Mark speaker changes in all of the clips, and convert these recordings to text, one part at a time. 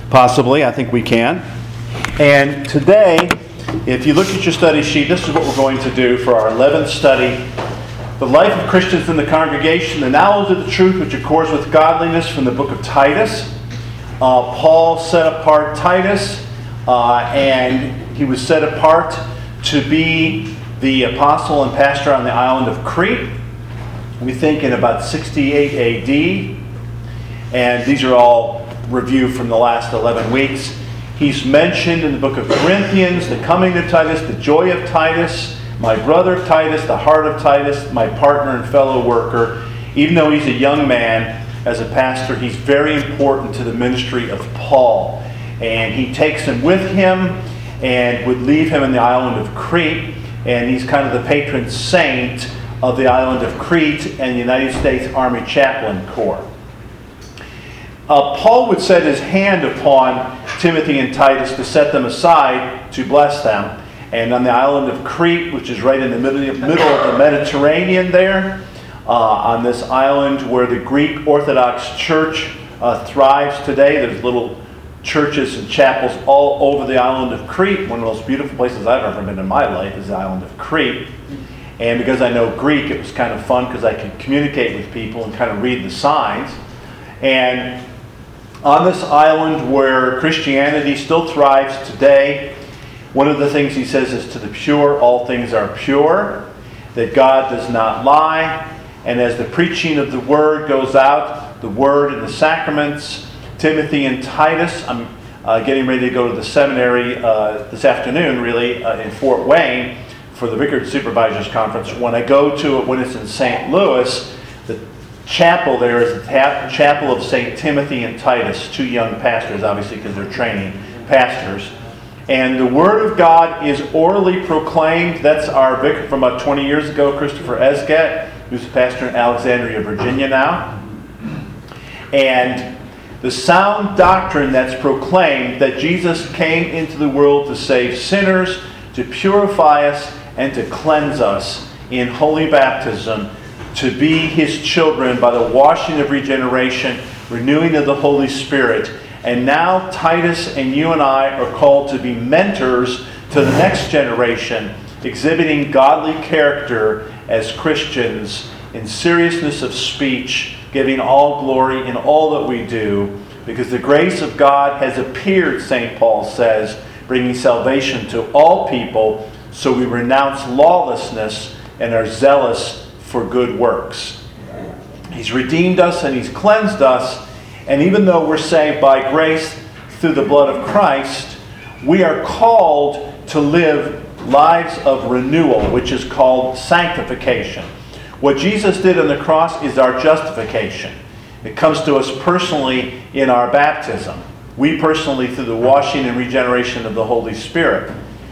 Speaker 1: Possibly, I think we can. And today, if you look at your study sheet, this is what we're going to do for our 11th study. The life of Christians in the congregation, the knowledge of the truth which accords with godliness, from the book of Titus. Paul set apart Titus, and he was set apart to be the apostle and pastor on the island of Crete. We think in about 68 AD. And these are all reviewed from the last 11 weeks. He's mentioned in the book of Corinthians, the coming of Titus, the joy of Titus, my brother Titus, the heart of Titus, my partner and fellow worker. Even though he's a young man, as a pastor, he's very important to the ministry of Paul. And he takes him with him and would leave him in the island of Crete. And he's kind of the patron saint of the island of Crete and the United States Army Chaplain Corps. Paul would set his hand upon Timothy and Titus to set them aside to bless them. And on the island of Crete, which is right in the middle of the Mediterranean there, on this island where the Greek Orthodox Church thrives today, there's little churches and chapels all over the island of Crete. One of the most beautiful places I've ever been in my life is the island of Crete. And because I know Greek, it was kind of fun because I could communicate with people and kind of read the signs. And on this island where Christianity still thrives today, one of the things he says is, to the pure, all things are pure, that God does not lie. And as the preaching of the Word goes out, the Word and the sacraments, Timothy and Titus, I'm getting ready to go to the seminary this afternoon, really, in Fort Wayne for the Vicarage Supervisors Conference. When I go to it, when it's in St. Louis, the chapel there is the chapel of St. Timothy and Titus, two young pastors, obviously, because they're training pastors. And the Word of God is orally proclaimed. That's our vicar from about 20 years ago, Christopher Esgat, who's a pastor in Alexandria, Virginia now. And the sound doctrine that's proclaimed, that Jesus came into the world to save sinners, to purify us, and to cleanse us in holy baptism, to be His children by the washing of regeneration, renewing of the Holy Spirit. And now Titus and you and I are called to be mentors to the next generation, exhibiting godly character as Christians in seriousness of speech, giving all glory in all that we do, because the grace of God has appeared, St. Paul says, bringing salvation to all people, so we renounce lawlessness and are zealous for good works. He's redeemed us and He's cleansed us, and even though we're saved by grace through the blood of Christ, we are called to live lives of renewal, which is called sanctification. What Jesus did on the cross is our justification. It comes to us personally in our baptism. We personally through the washing and regeneration of the Holy Spirit.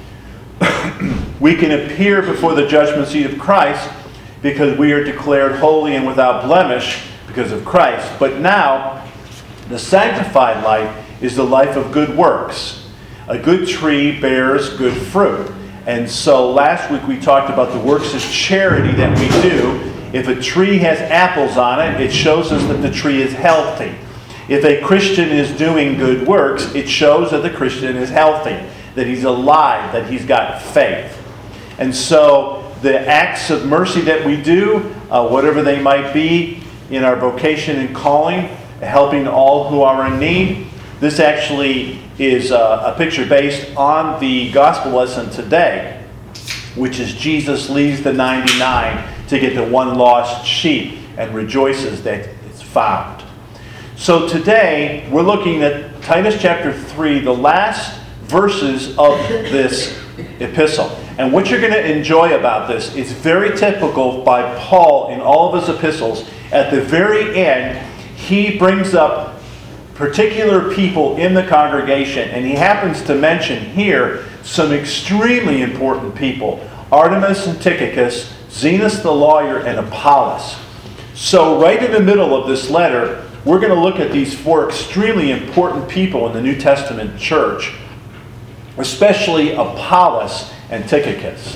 Speaker 1: We can appear before the judgment seat of Christ because we are declared holy and without blemish because of Christ. But now, the sanctified life is the life of good works. A good tree bears good fruit. And so last week we talked about the works of charity that we do. If a tree has apples on it, it shows us that the tree is healthy. If a Christian is doing good works, it shows that the Christian is healthy, that he's alive, that he's got faith. And so the acts of mercy that we do, whatever they might be in our vocation and calling, helping all who are in need, this actually is a picture based on the gospel lesson today, which is Jesus leaves the 99 to get the one lost sheep and rejoices that it's found. So today we're looking at Titus chapter 3, the last verses of this epistle. And what you're going to enjoy about this is very typical by Paul in all of his epistles. At the very end, he brings up particular people in the congregation, and he happens to mention here some extremely important people: Artemas and Tychicus, Zenas the lawyer, and Apollos. So right in the middle of this letter, we're going to look at these four extremely important people in the New Testament church, especially Apollos and Tychicus.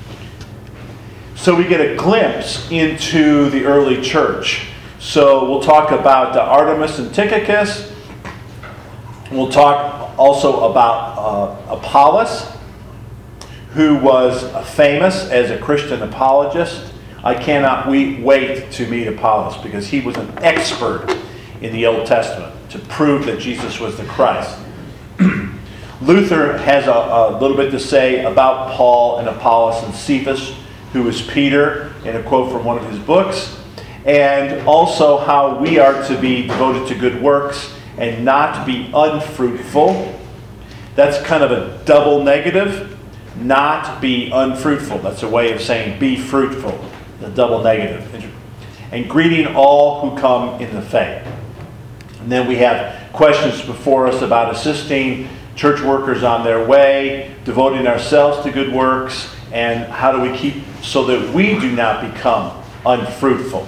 Speaker 1: So we get a glimpse into the early church. So we'll talk about Artemas and Tychicus, We'll talk also about Apollos, who was famous as a Christian apologist. I cannot wait to meet Apollos because he was an expert in the Old Testament to prove that Jesus was the Christ. Luther has a little bit to say about Paul and Apollos and Cephas, who is Peter, in a quote from one of his books, and also how we are to be devoted to good works and not be unfruitful. That's kind of a double negative. Not be unfruitful. That's a way of saying be fruitful. The double negative. And greeting all who come in the faith. And then we have questions before us about assisting church workers on their way, devoting ourselves to good works, and how do we keep so that we do not become unfruitful.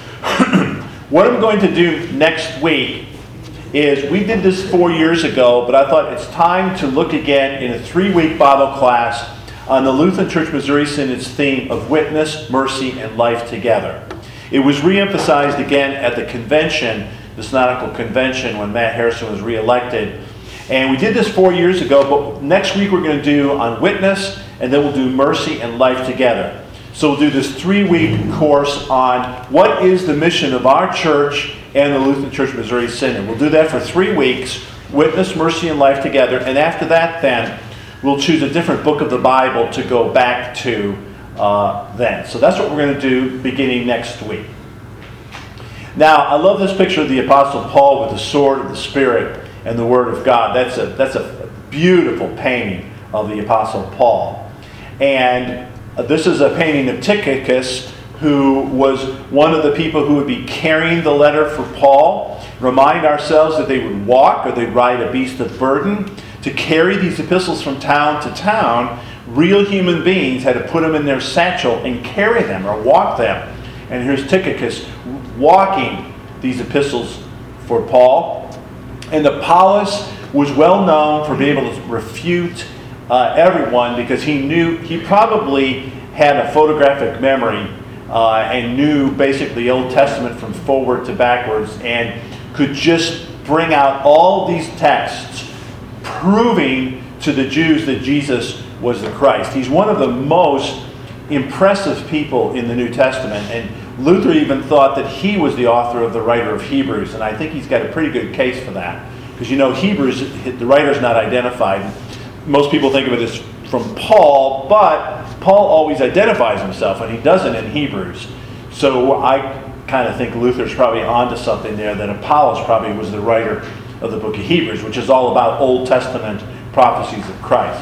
Speaker 1: What I'm going to do next week is, we did this 4 years ago, but I thought it's time to look again in a 3-week Bible class on the Lutheran Church Missouri Synod's theme of witness, mercy, and life together. It was reemphasized again at the convention, the Synodical Convention, when Matt Harrison was reelected. And we did this 4 years ago, but next week we're going to do on witness, and then we'll do mercy and life together. So we'll do this 3-week course on what is the mission of our church and the Lutheran Church Missouri Synod. We'll do that for 3 weeks, witness, mercy, and life together. And after that, then, we'll choose a different book of the Bible to go back to then. So that's what we're going to do beginning next week. Now, I love this picture of the Apostle Paul with the sword of the Spirit and the Word of God. That's a beautiful painting of the Apostle Paul. And this is a painting of Tychicus, who was one of the people who would be carrying the letter for Paul. Remind ourselves that they would walk or they'd ride a beast of burden. To carry these epistles from town to town, real human beings had to put them in their satchel and carry them or walk them. And here's Tychicus walking these epistles for Paul. And Apollos was well known for being able to refute everyone, because he probably had a photographic memory and knew basically the Old Testament from forward to backwards, and could just bring out all these texts proving to the Jews that Jesus was the Christ. He's one of the most impressive people in the New Testament, and Luther even thought that he was the author of the writer of Hebrews, and I think he's got a pretty good case for that. Because Hebrews, the writer's not identified. Most people think of it as from Paul, but Paul always identifies himself, and he doesn't in Hebrews. So I kind of think Luther's probably onto something there, that Apollos probably was the writer of the book of Hebrews, which is all about Old Testament prophecies of Christ.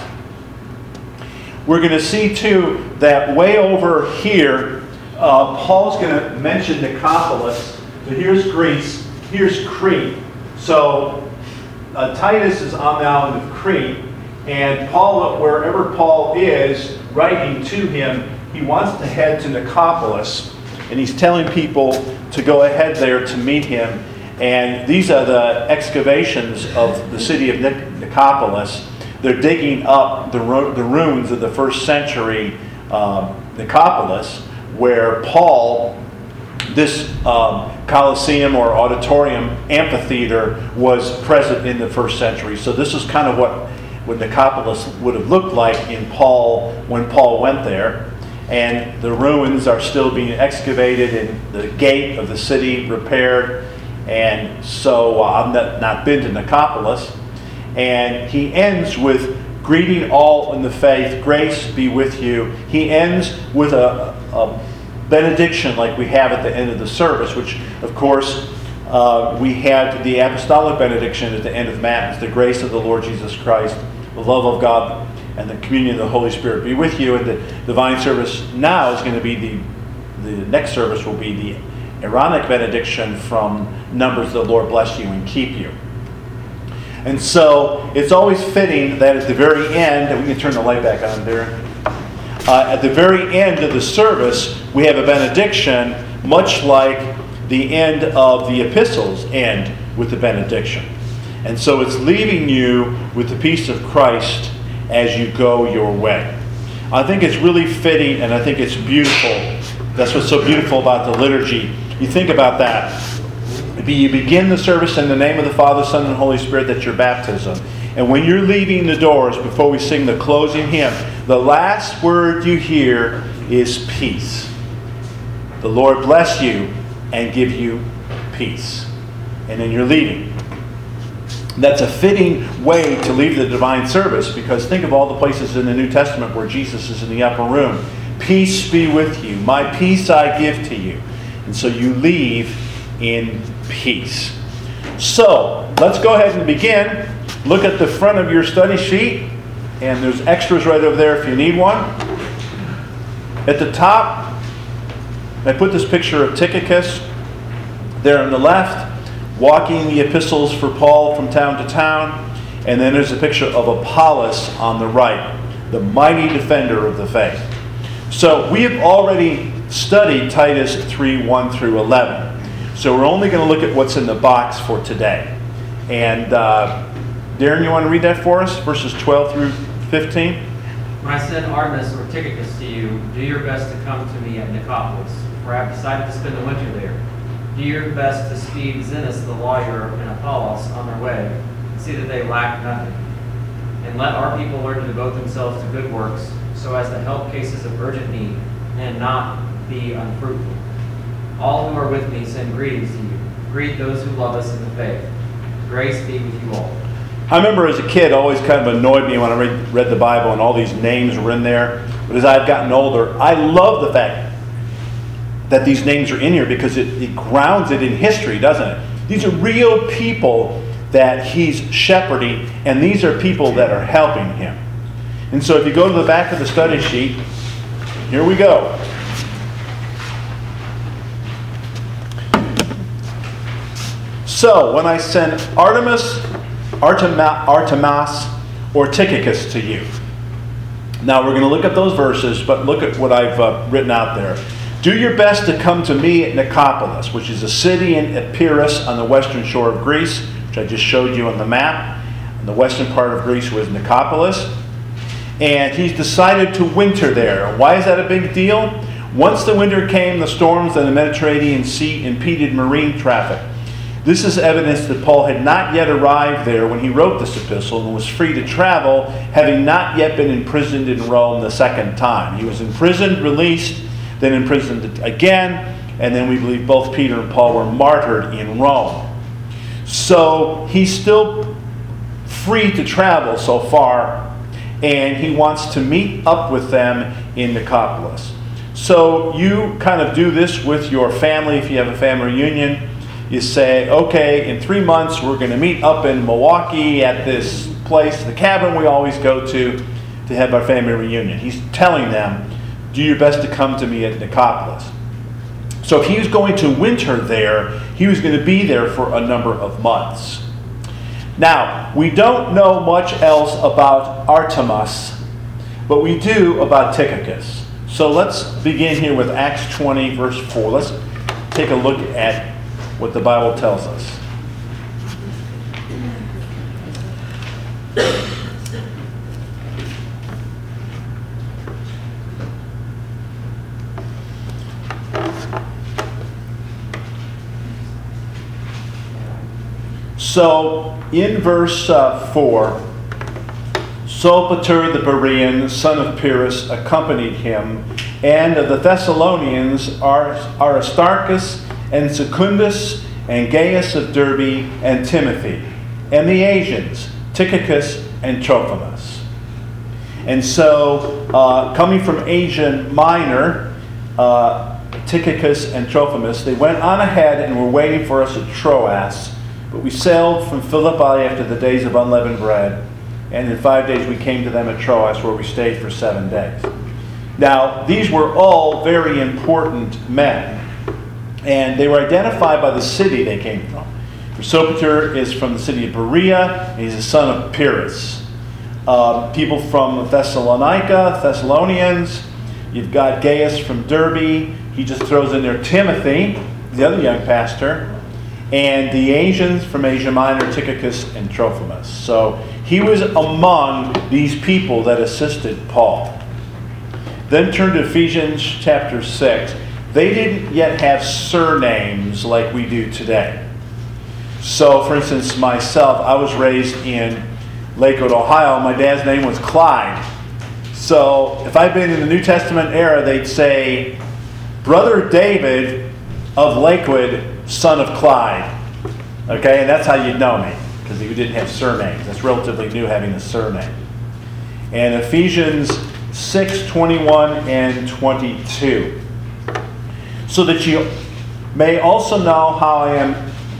Speaker 1: We're going to see, too, that way over here, Paul's going to mention Nicopolis. So here's Greece, here's Crete. So Titus is on the island of Crete, and Paul, wherever Paul is writing to him, he wants to head to Nicopolis, and he's telling people to go ahead there to meet him. And these are the excavations of the city of Nicopolis. They're digging up the ruins of the first century Nicopolis, where Paul, this Colosseum or auditorium amphitheater, was present in the first century. So this is kind of what Nicopolis would have looked like when Paul went there. And the ruins are still being excavated and the gate of the city repaired. And so I've not been to Nicopolis. And he ends with greeting all in the faith, grace be with you. He ends with a benediction like we have at the end of the service, which of course we had the apostolic benediction at the end of Matins. The grace of the Lord Jesus Christ, the love of God, and the communion of the Holy Spirit be with you. And the divine service now is going to be the next service will be the Aaronic benediction from Numbers, the Lord bless you and keep you. And so it's always fitting that at the very end, and we can turn the light back on there, at the very end of the service, we have a benediction, much like the end of the epistles end with the benediction. And so it's leaving you with the peace of Christ as you go your way. I think it's really fitting, and I think it's beautiful. That's what's so beautiful about the liturgy. You think about that. You begin the service in the name of the Father, Son, and Holy Spirit. That's your baptism. And when you're leaving the doors, before we sing the closing hymn, the last word you hear is peace. The Lord bless you and give you peace. And then you're leaving. That's a fitting way to leave the divine service, because think of all the places in the New Testament where Jesus is in the upper room. Peace be with you. My peace I give to you. And so you leave in peace. So, let's go ahead and begin. Look at the front of your study sheet, and there's extras right over there if you need one. At the top, I put this picture of Tychicus there on the left, walking the epistles for Paul from town to town. And then there's a picture of Apollos on the right, the mighty defender of the faith. So we have already studied Titus 3:1 through 11. So we're only going to look at what's in the box for today. And Darren, you want to read that for us? Verses 12 through 15?
Speaker 2: When I send Artemis or Tychicus to you, do your best to come to me at Nicopolis, for I have decided to spend the winter there. Do your best to speed Zenas the lawyer and Apollos on their way, and see that they lack nothing. And let our people learn to devote themselves to good works, so as to help cases of urgent need, and not be unfruitful. All who are with me send greetings to you. Greet those who love us in the faith. Grace be with you all.
Speaker 1: I remember as a kid, it always kind of annoyed me when I read the Bible and all these names were in there. But as I've gotten older, I love the fact that these names are in here, because it grounds it in history, doesn't it? These are real people that he's shepherding, and these are people that are helping him. And so if you go to the back of the study sheet, here we go. So when I send Artemas, or Tychicus to you. Now we're going to look at those verses, but look at what I've written out there. Do your best to come to me at Nicopolis, which is a city in Epirus on the western shore of Greece, which I just showed you on the map. And the western part of Greece was Nicopolis. And he's decided to winter there. Why is that a big deal? Once the winter came, the storms in the Mediterranean Sea impeded marine traffic. This is evidence that Paul had not yet arrived there when he wrote this epistle and was free to travel, having not yet been imprisoned in Rome the second time. He was imprisoned, released, then imprisoned again, and then we believe both Peter and Paul were martyred in Rome. So he's still free to travel so far, and he wants to meet up with them in Nicopolis. So you kind of do this with your family if you have a family reunion. You say, okay, in 3 months we're going to meet up in Milwaukee at this place, the cabin we always go to have our family reunion. He's telling them, do your best to come to me at Nicopolis. So if he was going to winter there, he was going to be there for a number of months. Now, we don't know much else about Artemas, but we do about Tychicus. So let's begin here with Acts 20, verse 4. Let's take a look at what the Bible tells us. So, in verse 4, Sopater the Berean, son of Pyrrhus, accompanied him, and of the Thessalonians, Aristarchus and Secundus, and Gaius of Derbe, and Timothy, and the Asians, Tychicus and Trophimus. And so, coming from Asia Minor, Tychicus and Trophimus, they went on ahead and were waiting for us at Troas. But we sailed from Philippi after the days of unleavened bread, and in 5 days we came to them at Troas, where we stayed for 7 days. Now, these were all very important men, and they were identified by the city they came from. For Sopater is from the city of Berea, and he's the son of Pyrrhus. People from Thessalonica, Thessalonians. You've got Gaius from Derbe. He just throws in there Timothy, the other young pastor. And the Asians from Asia Minor, Tychicus and Trophimus. So he was among these people that assisted Paul. Then turn to Ephesians chapter 6. They didn't yet have surnames like we do today. So, for instance, myself, I was raised in Lakewood, Ohio. My dad's name was Clyde. So, if I've been in the New Testament era, they'd say, Brother David of Lakewood, son of Clyde. Okay, and that's how you'd know me, because he didn't have surnames. That's relatively new, having a surname. And Ephesians 6:21 and 22. So that you may also know how I am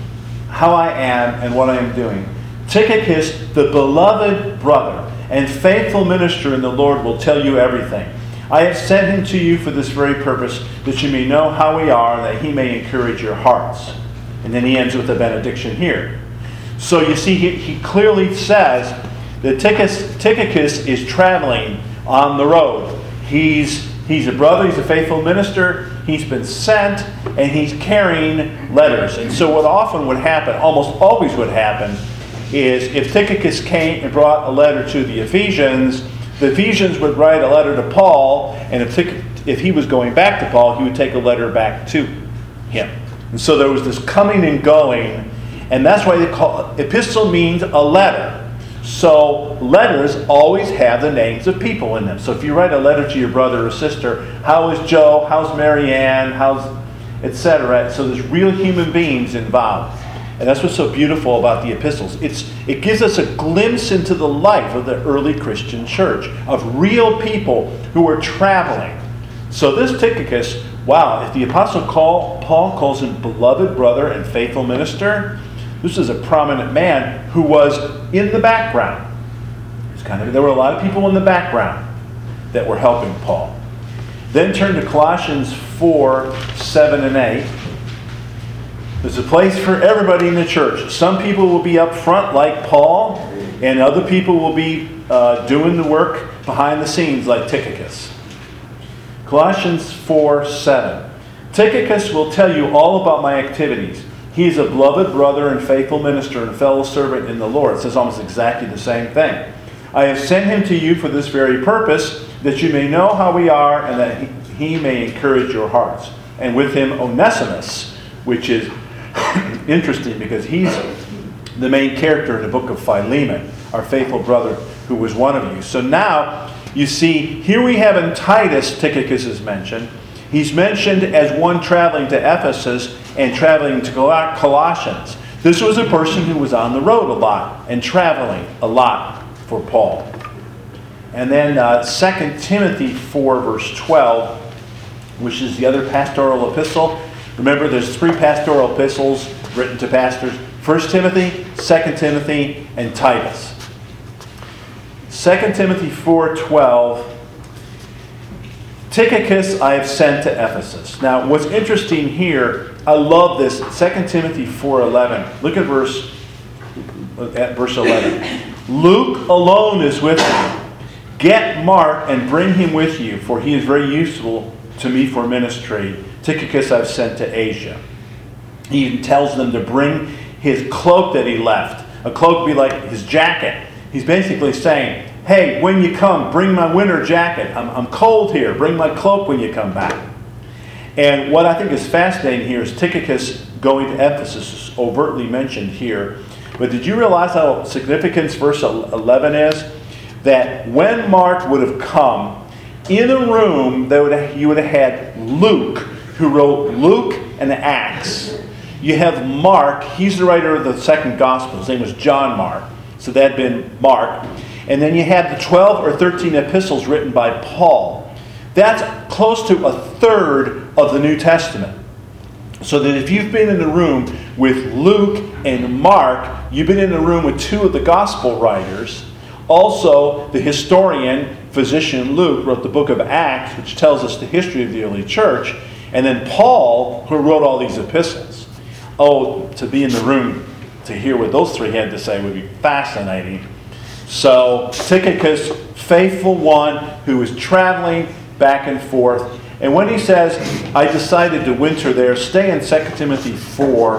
Speaker 1: and what I am doing. Tychicus, the beloved brother and faithful minister in the Lord, will tell you everything. I have sent him to you for this very purpose, that you may know how we are, and that he may encourage your hearts. And then he ends with a benediction here. So you see, he clearly says that Tychicus is traveling on the road. He's a brother, he's a faithful minister, he's been sent, and he's carrying letters. And so what often would happen, almost always would happen, is if Tychicus came and brought a letter to the Ephesians would write a letter to Paul, and if he was going back to Paul, he would take a letter back to him. And so there was this coming and going, and that's why they call epistle means a letter. So letters always have the names of people in them. So if you write a letter to your brother or sister, how is Joe, how's Mary Ann, how's etc. So there's real human beings involved. And that's what's so beautiful about the epistles. It gives us a glimpse into the life of the early Christian church, of real people who were traveling. So this Tychicus, wow, if the Apostle Paul calls him beloved brother and faithful minister, this is a prominent man who was in the background. There were a lot of people in the background that were helping Paul. Then turn to Colossians 4, 7 and 8. There's a place for everybody in the church. Some people will be up front like Paul, and other people will be doing the work behind the scenes like Tychicus. Colossians 4, 7. Tychicus will tell you all about my activities. He is a beloved brother and faithful minister and fellow servant in the Lord. It says almost exactly the same thing. I have sent him to you for this very purpose, that you may know how we are, and that he may encourage your hearts. And with him Onesimus, which is interesting because he's the main character in the book of Philemon, our faithful brother who was one of you. So now, you see, here we have in Titus, Tychicus is mentioned. He's mentioned as one traveling to Ephesus and traveling to Colossians. This was a person who was on the road a lot and traveling a lot for Paul. And then 2 Timothy 4, verse 12, which is the other pastoral epistle. Remember, there's 3 pastoral epistles written to pastors. 1 Timothy, 2 Timothy, and Titus. 2 Timothy 4:12, Tychicus I have sent to Ephesus. Now, what's interesting here, I love this, 2 Timothy 4:11. Look at verse 11. Luke alone is with me. Get Mark and bring him with you, for he is very useful to me for ministry. Tychicus I've sent to Asia. He even tells them to bring his cloak that he left. A cloak would be like his jacket. He's basically saying, hey, when you come, bring my winter jacket. I'm cold here. Bring my cloak when you come back. And what I think is fascinating here is Tychicus going to Ephesus is overtly mentioned here. But did you realize how significant verse 11 is? That when Mark would have come, in a room you would have had Luke, who wrote Luke and Acts. You have Mark, he's the writer of the second gospel. His name was John Mark. So that had been Mark. And then you had the 12 or 13 epistles written by Paul. That's close to a third of the New Testament. So that if you've been in the room with Luke and Mark, you've been in the room with 2 of the gospel writers. Also, the historian, physician Luke, wrote the book of Acts, which tells us the history of the early church. And then Paul, who wrote all these epistles. Oh, to be in the room to hear what those 3 had to say would be fascinating. So, Tychicus, faithful one who is traveling back and forth. And when he says, I decided to winter there, stay in 2 Timothy 4,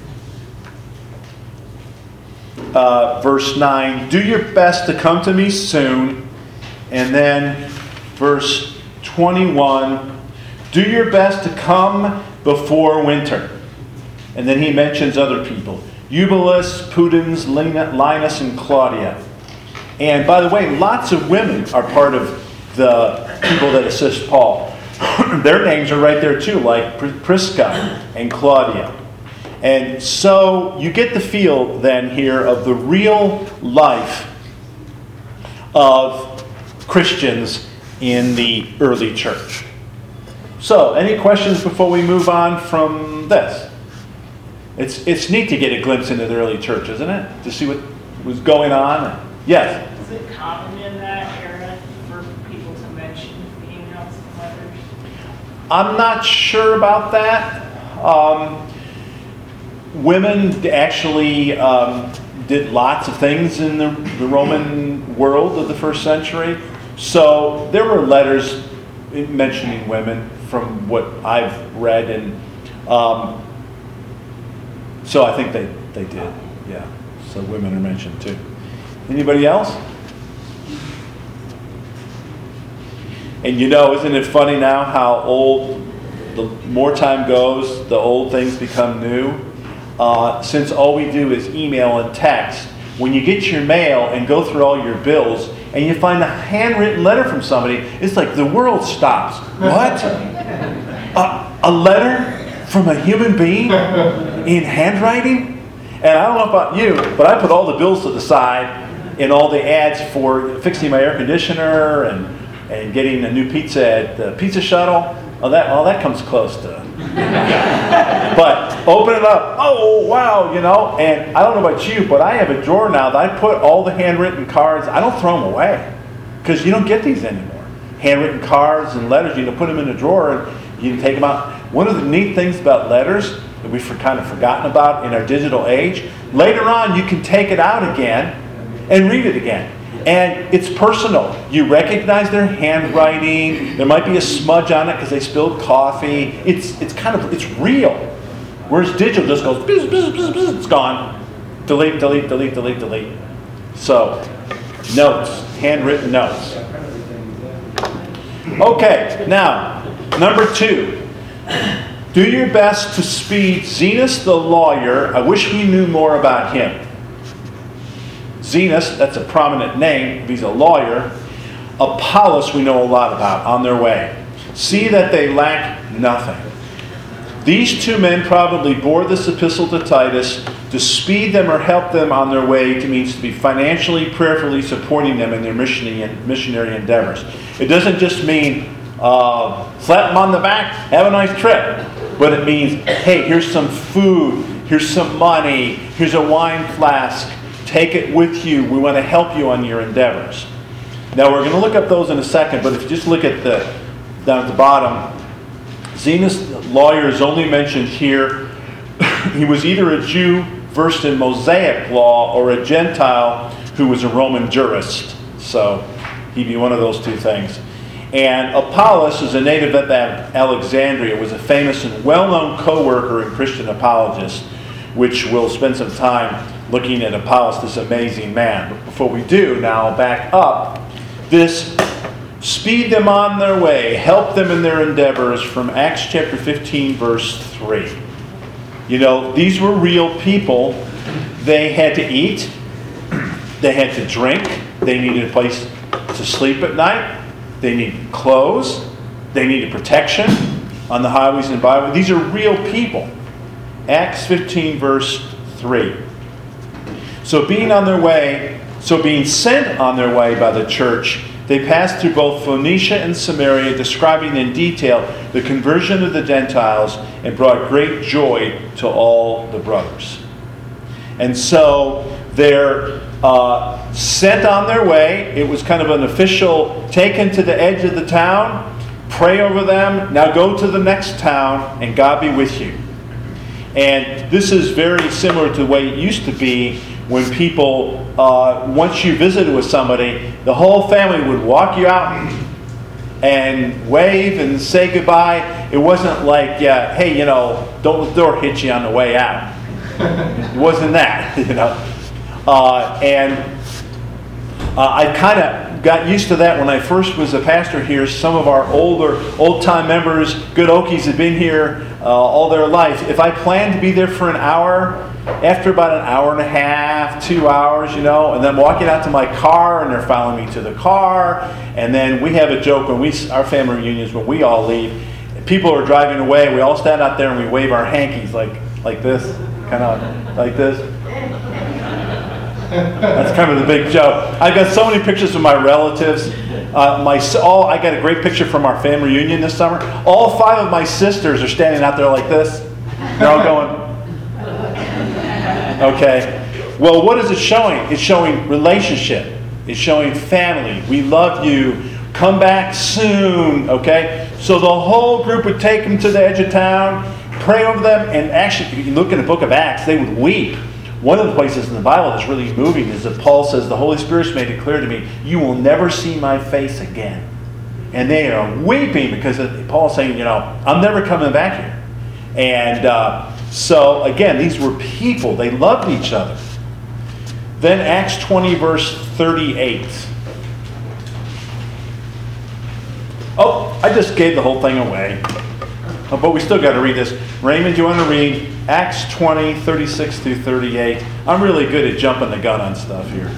Speaker 1: verse 9. Do your best to come to me soon. And then verse 21. Do your best to come before winter. And then he mentions other people. Eubulus, Pudens, Linus, and Claudia. And by the way, lots of women are part of the people that assist Paul. Their names are right there too, like Prisca and Claudia. And so you get the feel then here of the real life of Christians in the early church. So, any questions before we move on from this? It's neat to get a glimpse into the early church, isn't it? To see what was going on. Yes?
Speaker 3: Is it common in that era for people to mention emails and letters?
Speaker 1: I'm not sure about that. Women actually did lots of things in the Roman world of the first century. So there were letters mentioning women from what I've read. And so I think they did, yeah. So women are mentioned too. Anybody else? And isn't it funny now how old, the more time goes, the old things become new? Since all we do is email and text, when you get your mail and go through all your bills and you find a handwritten letter from somebody, it's like the world stops. What? A letter from a human being in handwriting? And I don't know about you, but I put all the bills to the side and all the ads for fixing my air conditioner and getting a new pizza at the Pizza Shuttle. All that comes close to. But open it up. Oh, wow, And I don't know about you, but I have a drawer now that I put all the handwritten cards. I don't throw them away because you don't get these anymore. Handwritten cards and letters, you can put them in a drawer and you can take them out. One of the neat things about letters that we've kind of forgotten about in our digital age, later on you can take it out again and read it again. And it's personal. You recognize their handwriting. There might be a smudge on it because they spilled coffee. It's real. Whereas digital just goes, bzz, bzz, bzz, bzz, it's gone. Delete, delete, delete, delete, delete. So, notes, handwritten notes. Okay, now, number 2. Do your best to speed Zenas the lawyer. I wish we knew more about him. Zenas, that's a prominent name. He's a lawyer. Apollos we know a lot about, on their way. See that they lack nothing. These 2 men probably bore this epistle to Titus to speed them or help them on their way. It means to be financially, prayerfully supporting them in their missionary endeavors. It doesn't just mean slap them on the back, have a nice trip. But it means, hey, here's some food, here's some money, here's a wine flask. Take it with you. We want to help you on your endeavors. Now, we're going to look up those in a second, but if you just look at down at the bottom, Zenas, the lawyer, is only mentioned here. He was either a Jew versed in Mosaic law or a Gentile who was a Roman jurist. So he'd be one of those 2 things. And Apollos is a native of Alexandria, was a famous and well-known co-worker and Christian apologist, which we'll spend some time looking at Apollos, this amazing man. But before we do, now I'll back up. This speed them on their way, help them in their endeavors, from Acts chapter 15, verse 3. These were real people. They had to eat. They had to drink. They needed a place to sleep at night. They needed clothes. They needed protection on the highways and byways. These are real people. Acts 15, verse 3. So being sent on their way by the church, they passed through both Phoenicia and Samaria, describing in detail the conversion of the Gentiles, and brought great joy to all the brothers. And so they're sent on their way. It was kind of an official, taken to the edge of the town, pray over them, now go to the next town, and God be with you. And this is very similar to the way it used to be when people, once you visited with somebody, the whole family would walk you out and wave and say goodbye. It wasn't like, hey, don't let the door hit you on the way out. It wasn't that, I kind of got used to that when I first was a pastor here. Some of our old-time members, good Okies, had been here all their life. If I planned to be there for an hour, After about an hour and a half, 2 hours, and then walking out to my car, and they're following me to the car. And then we have a joke when our family reunions, when we all leave, people are driving away, we all stand out there and we wave our hankies like this, kind of like this. That's kind of the big joke. I've got so many pictures of my relatives. I got a great picture from our family reunion this summer. All 5 of my sisters are standing out there like this. They're all going, okay. Well, what is it showing? It's showing relationship. It's showing family. We love you. Come back soon. Okay? So the whole group would take them to the edge of town, pray over them, and actually, if you look in the book of Acts, they would weep. One of the places in the Bible that's really moving is that Paul says, the Holy Spirit's made it clear to me, you will never see my face again. And they are weeping because Paul's saying, I'm never coming back here. And so, again, these were people. They loved each other. Then Acts 20, verse 38. Oh, I just gave the whole thing away. But we still got to read this. Raymond, do you want to read Acts 20, 36 through 38? I'm really good at jumping the gun on stuff here.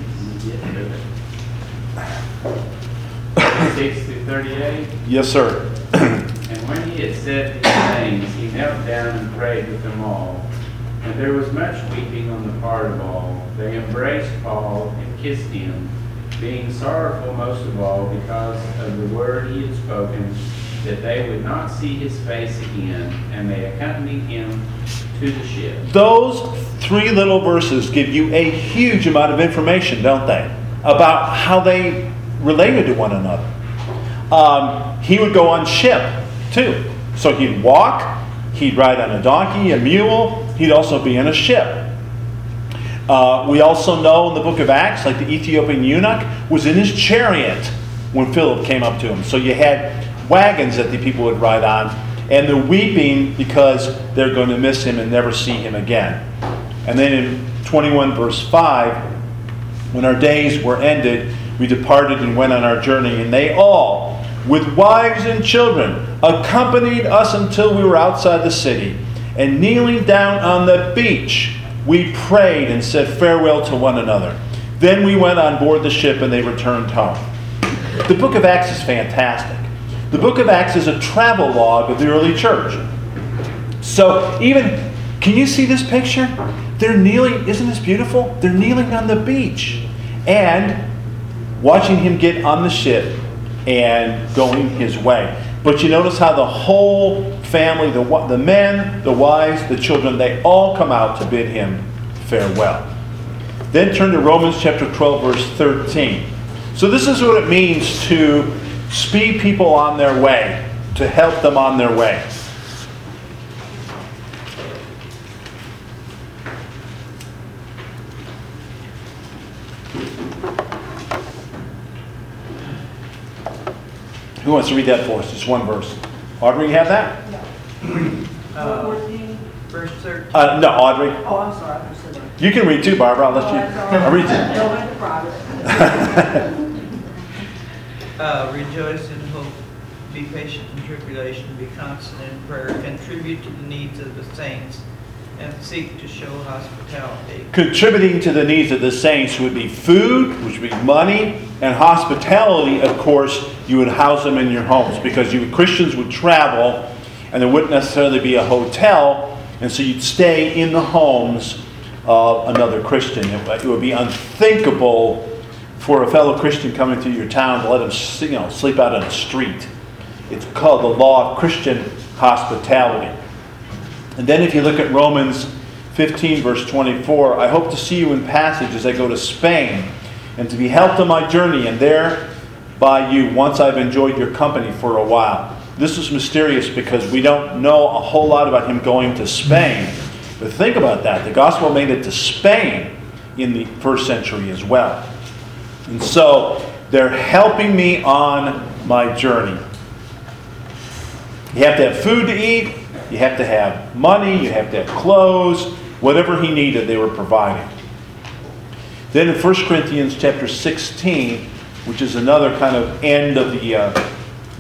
Speaker 4: 36 through 38?
Speaker 1: Yes, sir.
Speaker 4: And when he had said these things, he knelt down and prayed with them all. And there was much weeping on the part of all. They embraced Paul and kissed him, being sorrowful most of all because of the word he had spoken, that they would not see his face again, and they accompanied him to the ship.
Speaker 1: Those 3 little verses give you a huge amount of information, don't they? About how they related to one another. He would go on ship, too. So he'd walk, he'd ride on a donkey, a mule, he'd also be in a ship. We also know in the book of Acts, like the Ethiopian eunuch was in his chariot when Philip came up to him. So you had wagons that the people would ride on, and they're weeping because they're going to miss him and never see him again. And then in 21 verse 5, when our days were ended, we departed and went on our journey, and they all, with wives and children, accompanied us until we were outside the city. And kneeling down on the beach, we prayed and said farewell to one another. Then we went on board the ship and they returned home. The book of Acts is fantastic. The book of Acts is a travel log of the early church. So can you see this picture? They're kneeling, isn't this beautiful? They're kneeling on the beach and watching him get on the ship and going his way. But you notice how the whole family, the men, the wives, the children, they all come out to bid him farewell. Then turn to Romans chapter 12, verse 13. So this is what it means to speed people on their way, to help them on their way. Who wants to read that for us? Just one verse. Audrey, you have that?
Speaker 5: Verse 13.
Speaker 1: No, Audrey.
Speaker 5: Oh, I'm sorry. I said that.
Speaker 1: You can read too, Barbara. I'll let you. I'll read it.
Speaker 5: Go into private.
Speaker 6: Rejoice in hope, be patient in tribulation, be constant in prayer, contribute to the needs of the saints, and seek to show hospitality.
Speaker 1: Contributing to the needs of the saints would be food, which would be money, and hospitality, of course, you would house them in your homes because Christians would travel and there wouldn't necessarily be a hotel, and so you'd stay in the homes of another Christian. It would be unthinkable for a fellow Christian coming to your town to let him sleep out on the street. It's called the law of Christian hospitality. And then if you look at Romans 15, verse 24, I hope to see you in passage as I go to Spain and to be helped on my journey, and there by you once I've enjoyed your company for a while. This is mysterious because we don't know a whole lot about him going to Spain. But think about that. The gospel made it to Spain in the first century as well. And so they're helping me on my journey. You have to have food to eat. You have to have money. You have to have clothes. Whatever he needed, they were providing. Then in 1 Corinthians chapter 16, which is another kind of end of the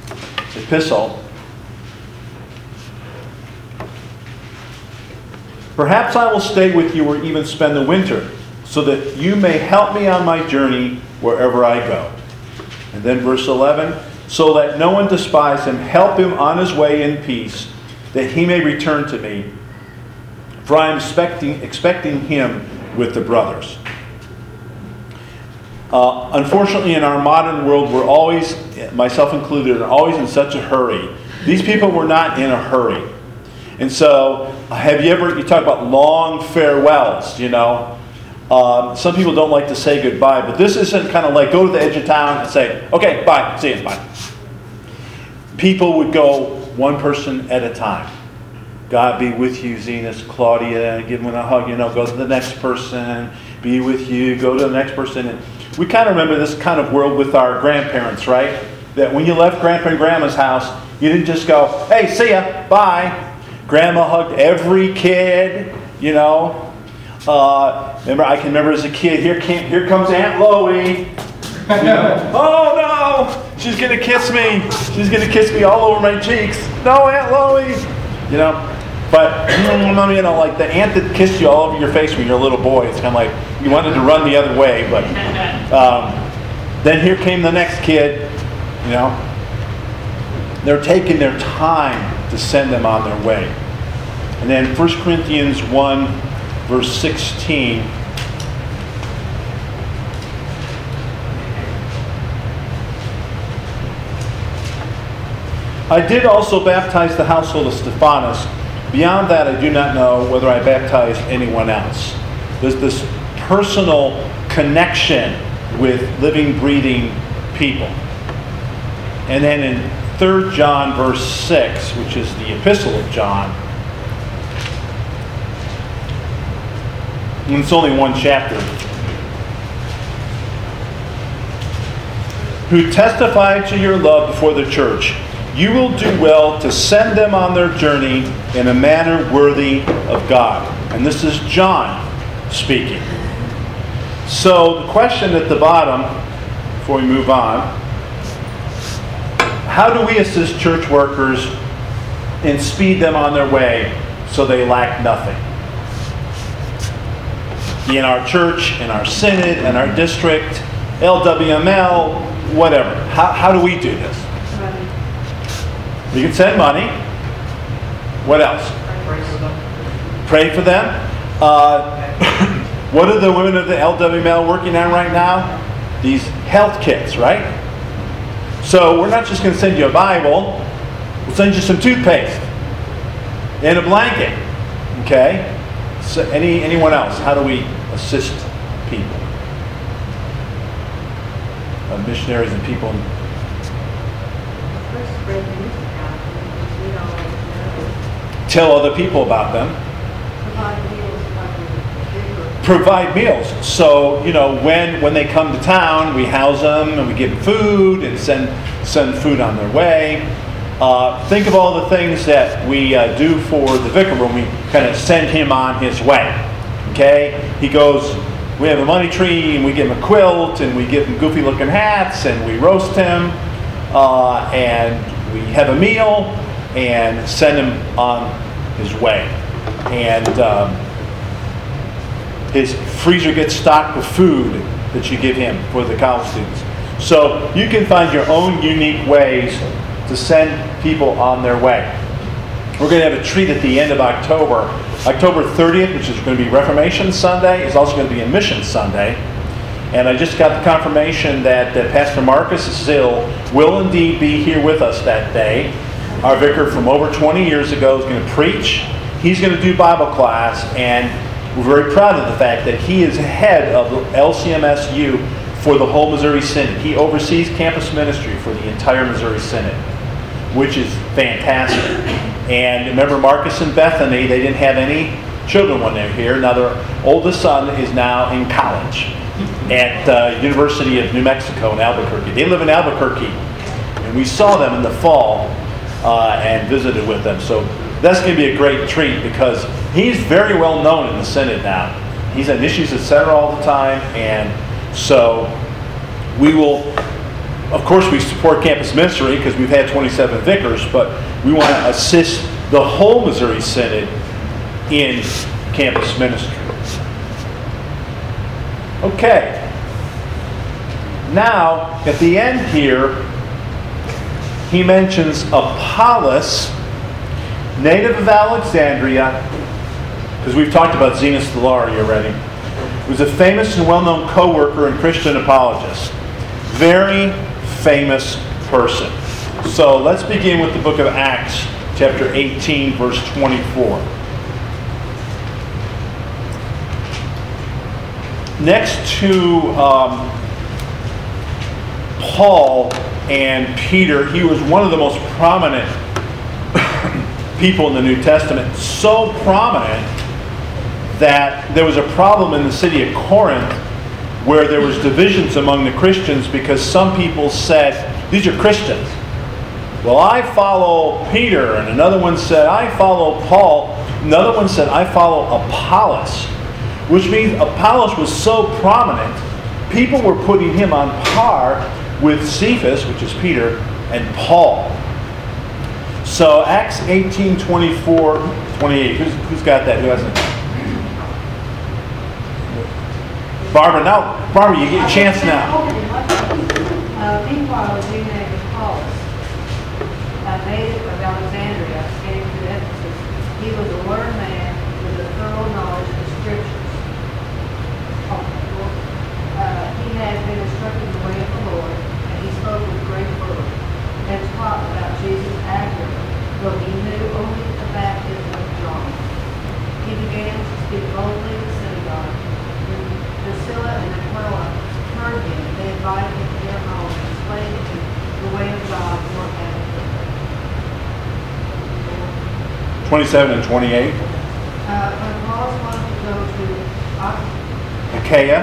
Speaker 1: epistle, Perhaps I will stay with you or even spend the winter, so that you may help me on my journey wherever I go. And then verse 11, so that no one despise him, help him on his way in peace, that he may return to me. For I am expecting him with the brothers. Unfortunately, in our modern world, we're always, myself included, are always in such a hurry. These people were not in a hurry. And so, you talk about long farewells, you know. Some people don't like to say goodbye, but this isn't kind of like go to the edge of town and say, okay, bye, see you, bye. People would go one person at a time. God be with you, Zenas, Claudia, give them a hug, you know, go to the next person, be with you, go to the next person. And we kind of remember this kind of world with our grandparents, right? That when you left Grandpa and Grandma's house, you didn't just go, hey, see ya, bye. Grandma hugged every kid, you know. I can remember as a kid, here comes Aunt Loie. You know, oh no, she's going to kiss me. She's going to kiss me all over my cheeks. No, Aunt Loie. You know, but, you know, like the aunt that kissed you all over your face when you're a little boy, it's kind of like you wanted to run the other way. But then here came the next kid, you know. They're taking their time to send them on their way. And then 1 Corinthians 1, verse 16. I did also baptize the household of Stephanas. Beyond that, I do not know whether I baptized anyone else. There's this personal connection with living, breathing people. And then in 3 John verse 6, which is the epistle of John, and it's only one chapter, who testified to your love before the church, you will do well to send them on their journey in a manner worthy of God. And this is John speaking. So the question at the bottom, before we move on, how do we assist church workers and speed them on their way so they lack nothing? In our church, in our synod, in our district, LWML, whatever. How do we do this? You can send money. What else? Pray for them. What are the women of the LWML working on right now? These health kits, right? So we're not just going to send you a Bible. We'll send you some toothpaste and a blanket. Okay? So anyone else? How do we assist people? Missionaries and people. Tell other people about them. Provide meals. So, you know, when they come to town, we house them and we give them food and send food on their way. Think of all the things that we do for the vicar when we kind of send him on his way. Okay? He goes, we have a money tree and we give him a quilt and we give him goofy looking hats and we roast him and we have a meal and send him on his way. And his freezer gets stocked with food that you give him for the college students. So you can find your own unique ways to send people on their way. We're going to have a treat at the end of October. October 30th, which is going to be Reformation Sunday, is also going to be a Mission Sunday. And I just got the confirmation that Pastor Marcus Zill will indeed be here with us that day. Our vicar from over 20 years ago is going to preach. He's going to do Bible class, and we're very proud of the fact that he is head of LCMSU for the whole Missouri Synod. He oversees campus ministry for the entire Missouri Synod, which is fantastic. And remember Marcus and Bethany, they didn't have any children when they were here. Now their oldest son is now in college at the University of New Mexico in Albuquerque. They live in Albuquerque, and we saw them in the fall and visited with them. So that's going to be a great treat because he's very well known in the Synod now. He's at Issues Etc. all the time, and so we will, of course, we support campus ministry because we've had 27 vicars, but we want to assist the whole Missouri Synod in campus ministry. Okay. Now, at the end here, he mentions Apollos, native of Alexandria, because we've talked about Zenas Thalari already, was a famous and well-known co-worker and Christian apologist. Very famous person. So let's begin with the book of Acts, chapter 18, verse 24. Next to Paul and Peter, he was one of the most prominent people in the New Testament. So prominent that there was a problem in the city of Corinth where there was divisions among the Christians because some people said, these are Christians. Well, I follow Peter, and another one said, I follow Paul. Another one said, I follow Apollos, which means Apollos was so prominent, people were putting him on par with Cephas, which is Peter, and Paul. So Acts 18, 24, 28. Who's got that? Who hasn't? Barbara, you get a chance now.
Speaker 7: Meanwhile, a Jew named Apollos, a native of Alexandria, came to Ephesus. He was a learned man with a thorough knowledge of the Scriptures. He had been instructed in the way of the Lord, and he spoke with great fervor, and taught about Jesus accurately, though he knew only the baptism of John. He began to speak boldly in the synagogue. When Priscilla and Aquila heard him, they invited him to their home and explained to him the way of God more adequately.
Speaker 1: 27 and 28.
Speaker 7: When Paul wanted to go to
Speaker 1: Achaia.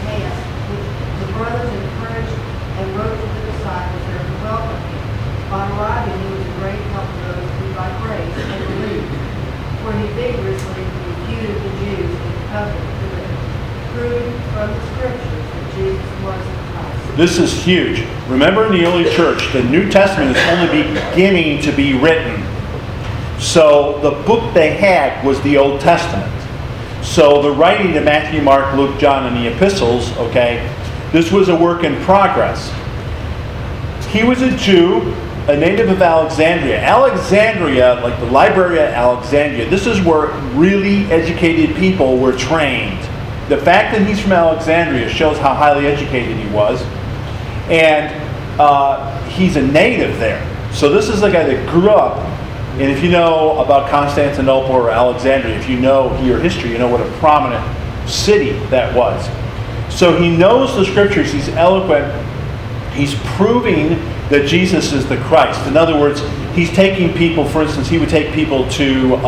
Speaker 7: the brothers encouraged and wrote to the disciples there to welcome him. On arriving, he was a great help to those who by grace had believed, for he vigorously refuted the Jews in covenant to them, proving from the Scriptures that Jesus was the Christ.
Speaker 1: This is huge. Remember, in the early church, the New Testament is only beginning to be written. So the book they had was the Old Testament. So the writing to Matthew, Mark, Luke, John, and the epistles, okay, this was a work in progress. He was a Jew, a native of Alexandria. Alexandria, like the Library at Alexandria, this is where really educated people were trained. The fact that he's from Alexandria shows how highly educated he was. And he's a native there. So this is a guy that grew up. And if you know about Constantinople or Alexandria, if you know your history, you know what a prominent city that was. So he knows the Scriptures. He's eloquent. He's proving that Jesus is the Christ. In other words, he's taking people, for instance, he would take people to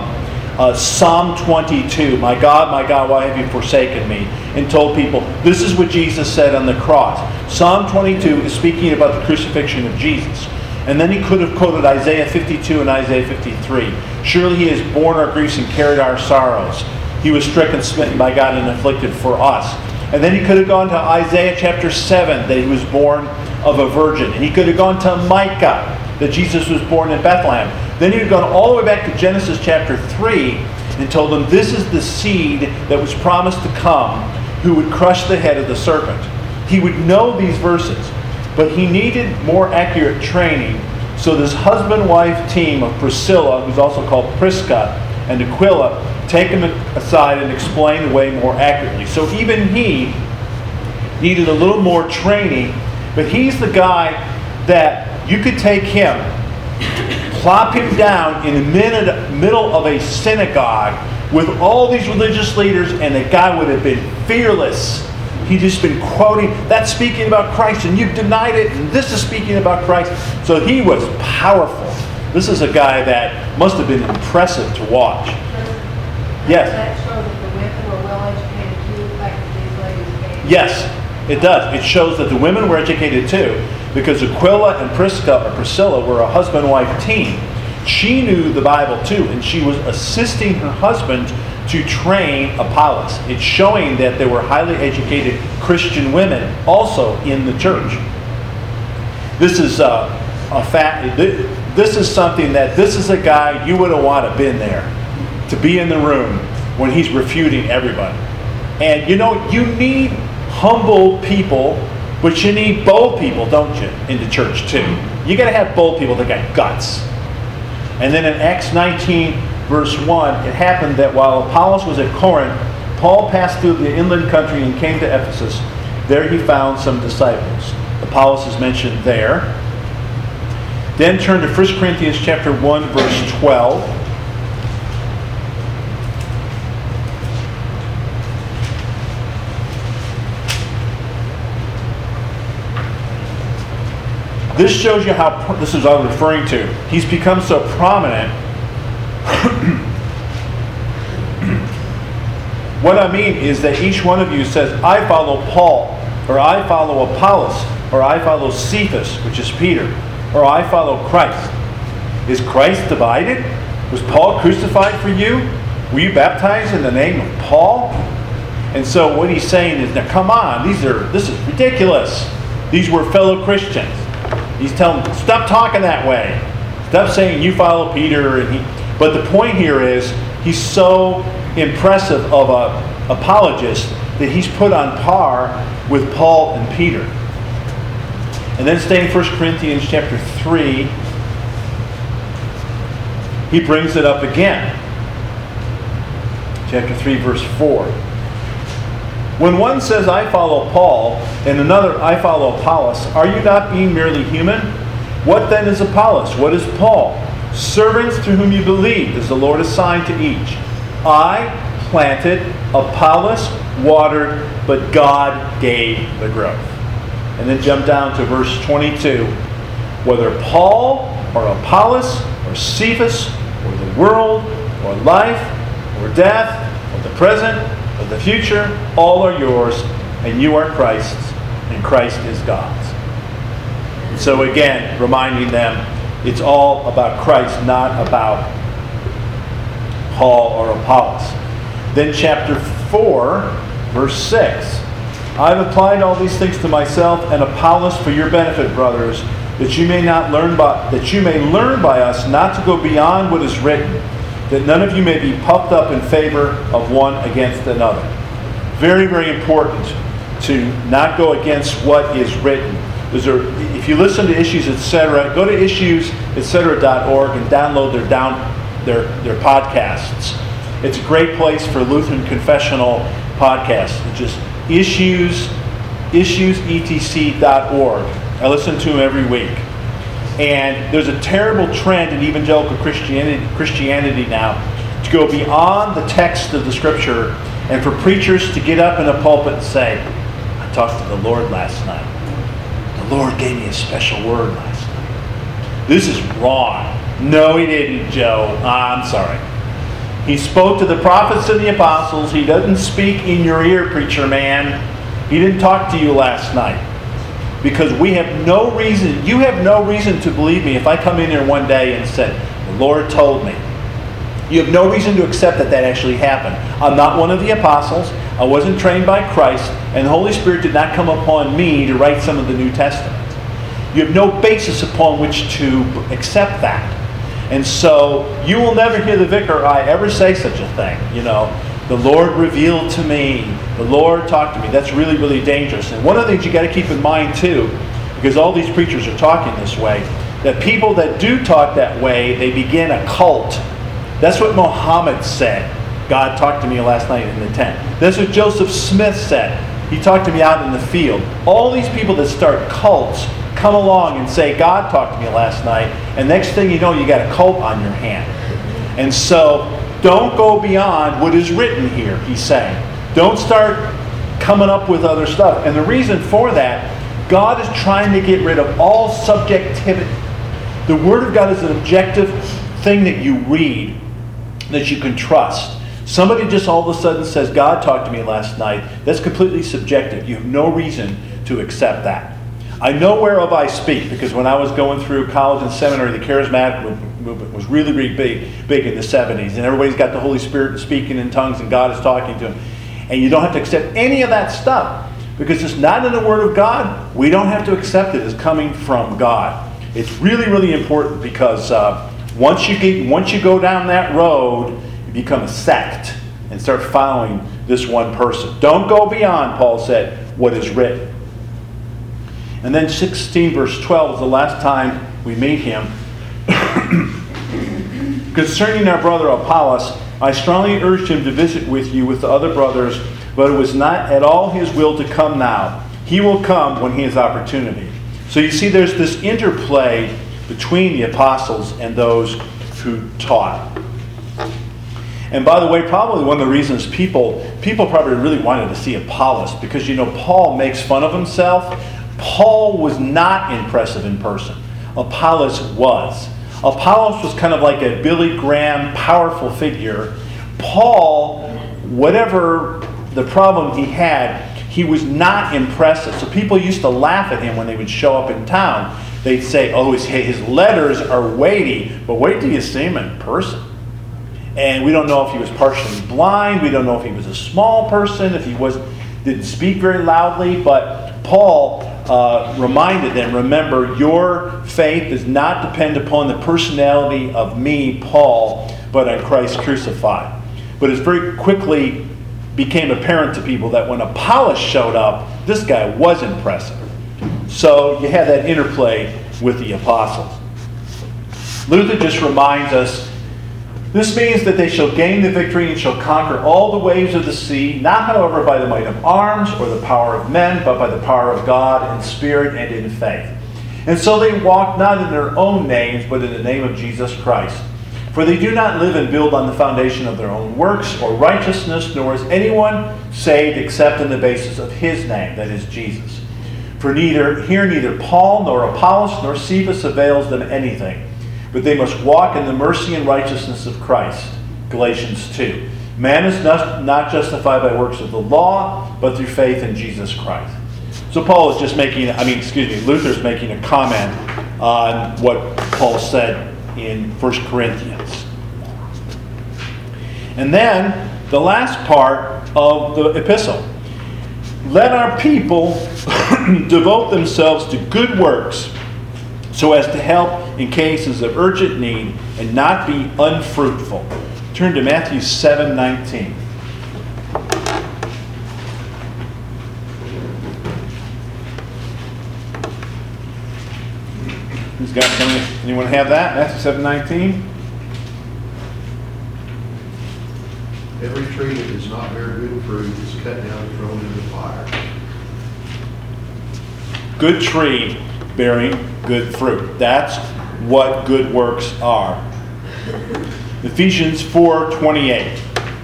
Speaker 1: Psalm 22, my God, why have you forsaken me? And told people, this is what Jesus said on the cross. Psalm 22 is speaking about the crucifixion of Jesus. And then he could have quoted Isaiah 52 and Isaiah 53. Surely he has borne our griefs and carried our sorrows. He was stricken, smitten by God, and afflicted for us. And then he could have gone to Isaiah chapter 7, that he was born of a virgin. And he could have gone to Micah, that Jesus was born in Bethlehem. Then he would have gone all the way back to Genesis chapter 3 and told them this is the seed that was promised to come who would crush the head of the serpent. He would know these verses. But he needed more accurate training. So this husband-wife team of Priscilla, who's also called Prisca, and Aquila, take him aside and explain the way more accurately. So even he needed a little more training. But he's the guy that you could take him, plop him down in the middle of a synagogue with all these religious leaders, and the guy would have been fearless. He'd just been quoting, that's speaking about Christ, and you've denied it, and this is speaking about Christ. So he was powerful. This is a guy that must have been impressive to watch. Yes?
Speaker 7: That shows that the women were well educated too, the fact that these ladies came.
Speaker 1: Yes, it does. It shows that the women were educated too, because Aquila and Priscilla were a husband-wife team. She knew the Bible too, and she was assisting her husband to train Apollos. It's showing that there were highly educated Christian women also in the church. This is a fact. This is something that this is a guy you would have wanted to been there, to be in the room when he's refuting everybody. And you know, you need humble people, but you need bold people, don't you, in the church too. You got to have bold people that got guts. And then in Acts 19, verse 1, it happened that while Apollos was at Corinth, Paul passed through the inland country and came to Ephesus. There he found some disciples. Apollos is mentioned there. Then turn to 1 Corinthians chapter 1, verse 12. This shows you how, this is what I'm referring to. He's become so prominent. What I mean is that each one of you says, I follow Paul, or I follow Apollos, or I follow Cephas, which is Peter, or I follow Christ. Is Christ divided? Was Paul crucified for you? Were you baptized in the name of Paul? And so what he's saying is, now come on, this is ridiculous. These were fellow Christians. He's telling them, stop talking that way. Stop saying you follow Peter. But the point here is, he's so impressive of an apologist that he's put on par with Paul and Peter. And then stay in 1 Corinthians chapter 3. He brings it up again. Chapter 3, verse 4. When one says, I follow Paul, and another, I follow Apollos, are you not being merely human? What then is Apollos? What is Paul? Servants through whom you believed, as the Lord assigned to each. I planted, Apollos watered, but God gave the growth. And then jump down to verse 22. Whether Paul or Apollos or Cephas or the world or life or death or the present or the future, all are yours, and you are Christ's, and Christ is God's. And so again, reminding them, it's all about Christ, not about Paul or Apollos. Then chapter 4, verse 6. I've applied all these things to myself and Apollos for your benefit, brothers, that you may learn by us not to go beyond what is written, that none of you may be puffed up in favor of one against another. Very, very important to not go against what is written. If you listen to Issues Etc., go to issuesetc.org and download their podcasts. It's a great place for Lutheran confessional podcasts. It's just issuesetc.org. I listen to them every week. And there's a terrible trend in evangelical Christianity now to go beyond the text of the Scripture and for preachers to get up in a pulpit and say, I talked to the Lord last night. The Lord gave me a special word last night. This is wrong. No, He didn't, Joe. I'm sorry. He spoke to the prophets and the apostles. He doesn't speak in your ear, preacher man. He didn't talk to you last night. Because we have no reason, you have no reason to believe me if I come in here one day and said, the Lord told me. You have no reason to accept that actually happened. I'm not one of the apostles. I wasn't trained by Christ. And the Holy Spirit did not come upon me to write some of the New Testament. You have no basis upon which to accept that. And so you will never hear the vicar or I ever say such a thing. You know, the Lord revealed to me. The Lord talked to me. That's really, really dangerous. And one of the things you got to keep in mind too, because all these preachers are talking this way, that people that do talk that way, they begin a cult. That's what Muhammad said. God talked to me last night in the tent. That's what Joseph Smith said. He talked to me out in the field. All these people that start cults come along and say, God talked to me last night, and next thing you know, you got a cult on your hand. And so, don't go beyond what is written here, he's saying. Don't start coming up with other stuff. And the reason for that, God is trying to get rid of all subjectivity. The Word of God is an objective thing that you read, that you can trust. Somebody just all of a sudden says, God talked to me last night. That's completely subjective. You have no reason to accept that. I know whereof I speak, because when I was going through college and seminary, the charismatic movement was really, really big in the 70s. And everybody's got the Holy Spirit speaking in tongues and God is talking to them. And you don't have to accept any of that stuff, because it's not in the Word of God. We don't have to accept it as coming from God. It's really, really important, because once you go down that road, you become a sect. and start following this one person. Don't go beyond, Paul said, what is written. And then 16 verse 12 is the last time we meet him. Concerning our brother Apollos, I strongly urged him to visit with you with the other brothers, but it was not at all his will to come now. He will come when he has opportunity. So you see there's this interplay between the apostles and those who taught. And by the way, probably one of the reasons people probably really wanted to see Apollos, because Paul makes fun of himself. Paul was not impressive in person. Apollos was. Apollos was kind of like a Billy Graham powerful figure. Paul, whatever the problem he had, he was not impressive. So people used to laugh at him when they would show up in town. They'd say, oh, his letters are weighty, but wait till you see him in person. And we don't know if he was partially blind. We don't know if he was a small person, if he didn't speak very loudly. But Paul reminded them, remember, your faith does not depend upon the personality of me, Paul, but on Christ crucified. But it very quickly became apparent to people that when Apollos showed up, this guy was impressive. So you had that interplay with the apostles. Luther just reminds us, this means that they shall gain the victory and shall conquer all the waves of the sea, not however by the might of arms or the power of men, but by the power of God in spirit and in faith. And so they walk not in their own names, but in the name of Jesus Christ. For they do not live and build on the foundation of their own works or righteousness, nor is anyone saved except on the basis of his name, that is Jesus. For neither Paul nor Apollos nor Cephas avails them anything, but they must walk in the mercy and righteousness of Christ. Galatians 2. Man is not justified by works of the law, but through faith in Jesus Christ. So Paul is just Luther's making a comment on what Paul said in 1 Corinthians. And then the last part of the epistle. Let our people devote themselves to good works, so as to help in cases of urgent need and not be unfruitful. Turn to Matthew 7:19. Who's got something? Anyone have that? Matthew 7:19.
Speaker 8: Every tree that does not bear good fruit is cut down and thrown into the fire.
Speaker 1: Good tree bearing good fruit. That's what good works are. Ephesians 4:28.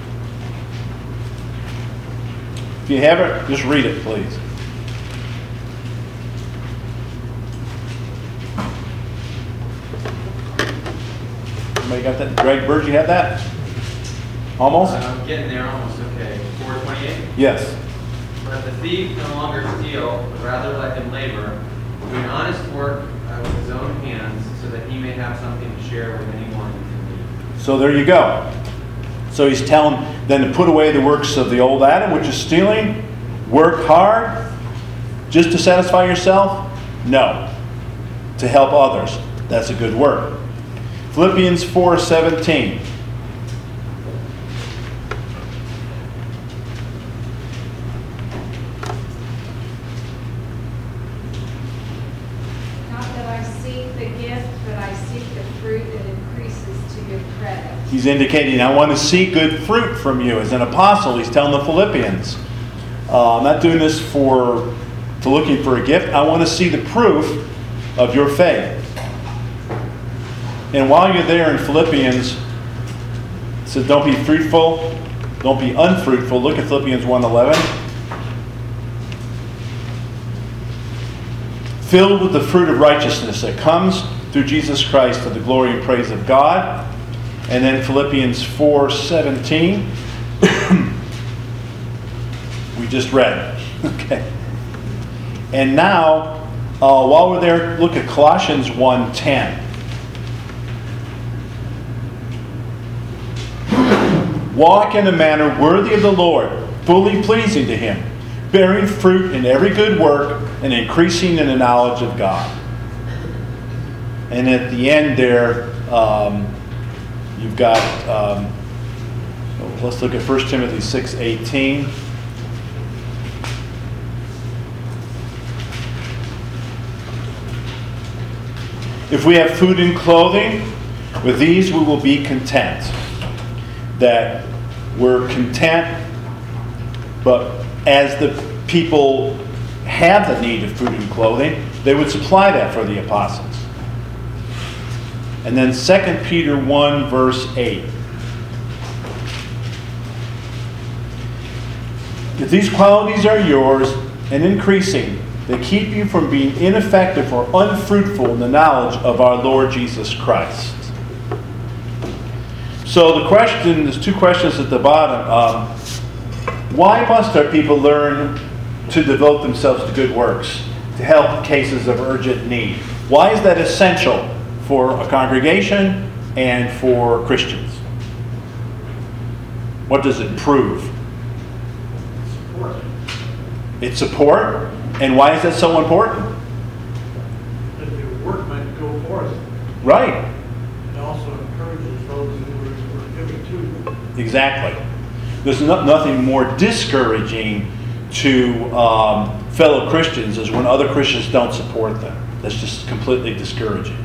Speaker 1: If you have it, just read it, please. Somebody got that? Greg Bird, you have that? Almost?
Speaker 2: I'm getting there almost, okay. 4:28?
Speaker 1: Yes.
Speaker 2: Let the thief no longer steal, but rather let him labor, doing honest work with his own hands, so that he may have something to share with anyone in need.
Speaker 1: So there you go. So he's telling them to put away the works of the old Adam, which is stealing. Work hard just to satisfy yourself? No. To help others. That's a good work. Philippians 4:17. He's indicating, I want to see good fruit from you. As an apostle, he's telling the Philippians, I'm not doing this to looking for a gift. I want to see the proof of your faith. And while you're there in Philippians, it says, don't be fruitful, don't be unfruitful. Look at Philippians 1:11. Filled with the fruit of righteousness that comes through Jesus Christ to the glory and praise of God. And then Philippians 4:17. We just read. Okay. And now, while we're there, look at Colossians 1:10. Walk in a manner worthy of the Lord, fully pleasing to Him, bearing fruit in every good work and increasing in the knowledge of God. And at the end there, you've got Let's look at 1 Timothy 6:18. If we have food and clothing, with these we will be content. That we're content, but as the people have the need of food and clothing, they would supply that for the apostles. And then 2 Peter 1, verse 8. If these qualities are yours and increasing, they keep you from being ineffective or unfruitful in the knowledge of our Lord Jesus Christ. So the question, there's two questions at the bottom. Why must our people learn to devote themselves to good works, to help in cases of urgent need? Why is that essential for a congregation and for Christians? What does it prove?
Speaker 9: Support.
Speaker 1: It's support. And why is that so important?
Speaker 9: That the work might go forth.
Speaker 1: Right.
Speaker 9: It also encourages those who are giving to them.
Speaker 1: Exactly. There's nothing more discouraging to fellow Christians is when other Christians don't support them. That's just completely discouraging.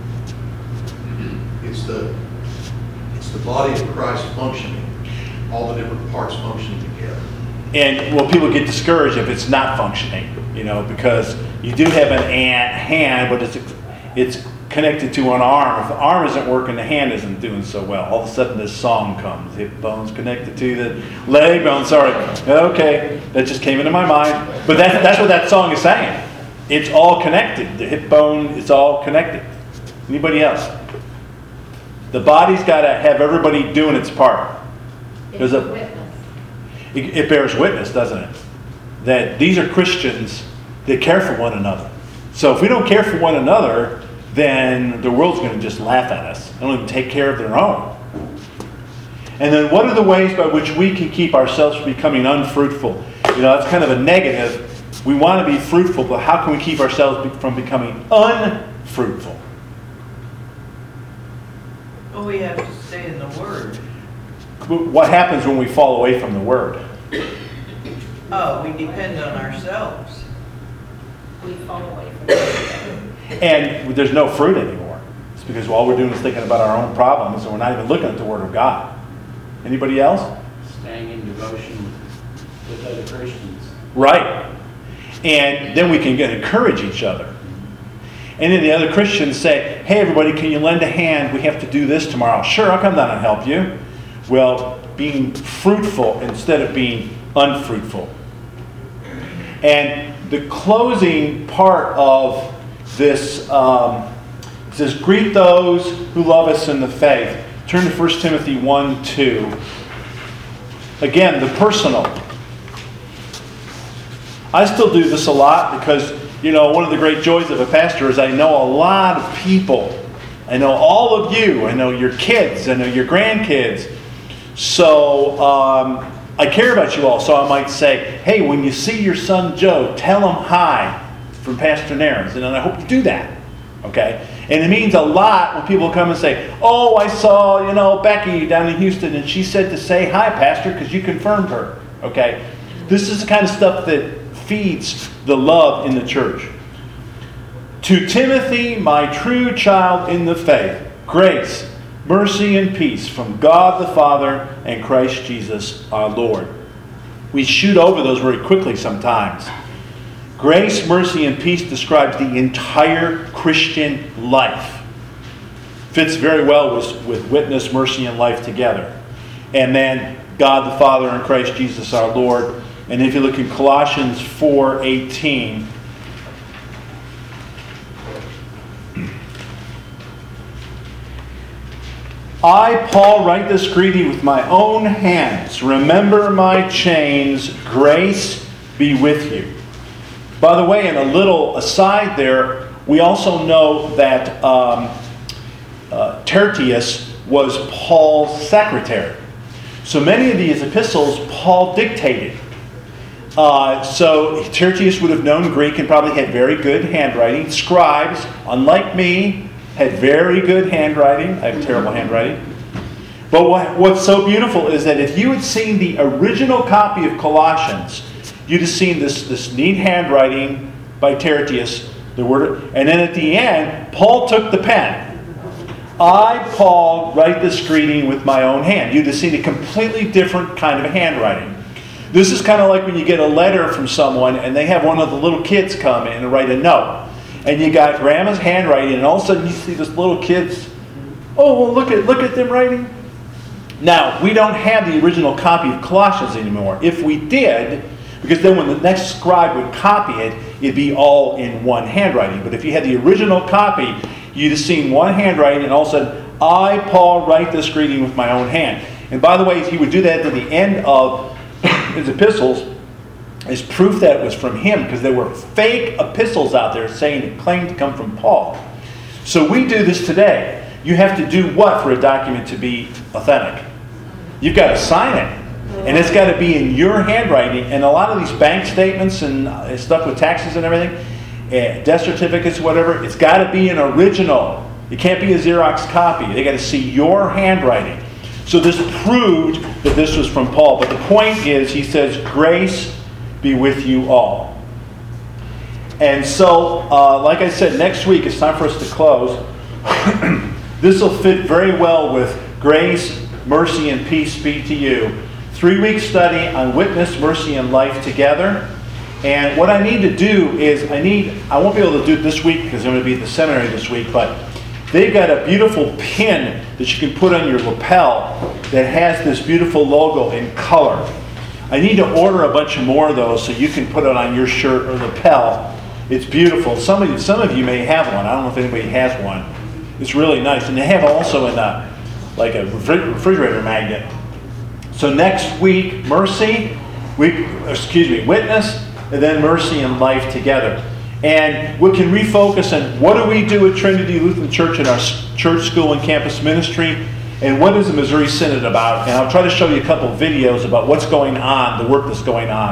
Speaker 8: It's the body of Christ functioning, all the different parts functioning together.
Speaker 1: And well, people get discouraged if it's not functioning, because you do have an hand, but it's connected to an arm. If the arm isn't working, the hand isn't doing so well. All of a sudden, this song comes: hip bones connected to the leg bone. Sorry, okay, that just came into my mind. But that's what that song is saying. It's all connected. The hip bone is all connected. Anybody else? The body's got to have everybody doing its part.
Speaker 7: It's a witness.
Speaker 1: It bears witness, doesn't it? That these are Christians that care for one another. So if we don't care for one another, then the world's going to just laugh at us. They don't even take care of their own. And then what are the ways by which we can keep ourselves from becoming unfruitful? That's kind of a negative. We want to be fruitful, but how can we keep ourselves from becoming unfruitful?
Speaker 6: Well, we have to stay in the Word.
Speaker 1: What happens when we fall away from the Word?
Speaker 6: Oh, we depend on ourselves.
Speaker 7: We fall away from it.
Speaker 1: And there's no fruit anymore. It's because all we're doing is thinking about our own problems, and we're not even looking at the Word of God. Anybody else?
Speaker 4: Staying in devotion with other Christians.
Speaker 1: Right. And then we can encourage each other. And then the other Christians say, hey, everybody, can you lend a hand? We have to do this tomorrow. Sure, I'll come down and help you. Well, being fruitful instead of being unfruitful. And the closing part of this says, greet those who love us in the faith. Turn to 1 Timothy 1:2. Again, the personal. I still do this a lot because, one of the great joys of a pastor is I know a lot of people. I know all of you. I know your kids. I know your grandkids. So I care about you all. So I might say, hey, when you see your son Joe, tell him hi from Pastor Nairns. And I hope you do that. Okay? And it means a lot when people come and say, oh, I saw, Becky down in Houston, and she said to say hi, Pastor, because you confirmed her. Okay? This is the kind of stuff that feeds the love in the church. To Timothy, my true child in the faith, grace, mercy, and peace from God the Father and Christ Jesus our Lord. We shoot over those very quickly sometimes. Grace, mercy, and peace describes the entire Christian life. Fits very well with witness, mercy, and life together. And then God the Father and Christ Jesus our Lord. And if you look in Colossians 4:18, I, Paul, write this greeting with my own hands. Remember my chains. Grace be with you. By the way, in a little aside there, we also know that Tertius was Paul's secretary. So many of these epistles Paul dictated. So Tertius would have known Greek and probably had very good handwriting. Scribes, unlike me, had very good handwriting. I have terrible handwriting. But what's so beautiful is that if you had seen the original copy of Colossians, you'd have seen this neat handwriting by Tertius, the word, and then at the end, Paul took the pen. I, Paul, write this greeting with my own hand. You'd have seen a completely different kind of handwriting. This is kind of like when you get a letter from someone and they have one of the little kids come in and write a note. And you got grandma's handwriting, and all of a sudden you see this little kid's, oh, well, look at them writing. Now, we don't have the original copy of Colossians anymore. If we did, because then when the next scribe would copy it, it'd be all in one handwriting. But if you had the original copy, you'd have seen one handwriting, and all of a sudden, I, Paul, write this greeting with my own hand. And by the way, he would do that at the end of his epistles as proof that it was from him, because there were fake epistles out there saying it claimed to come from Paul. So we do this today. You have to do what for a document to be authentic? You've got to sign it. And it's got to be in your handwriting. And a lot of these bank statements and stuff with taxes and everything, death certificates, whatever, it's got to be an original. It can't be a Xerox copy. They got to see your handwriting. So this proved that this was from Paul. But the point is, he says, grace be with you all. And so, like I said, next week it's time for us to close. This will fit very well with grace, mercy, and peace be to you. 3-week study on witness, mercy, and life together. And what I need to do is, I won't be able to do it this week because I'm going to be at the seminary this week, but they've got a beautiful pin that you can put on your lapel that has this beautiful logo in color. I need to order a bunch more of those so you can put it on your shirt or lapel. It's beautiful. Some of you may have one. I don't know if anybody has one. It's really nice. And they have also in like a refrigerator magnet. So next week, witness, and then mercy and life together. And we can refocus on what do we do at Trinity Lutheran Church in our church, school, and campus ministry, and what is the Missouri Synod about. And I'll try to show you a couple of videos about what's going on, the work that's going on.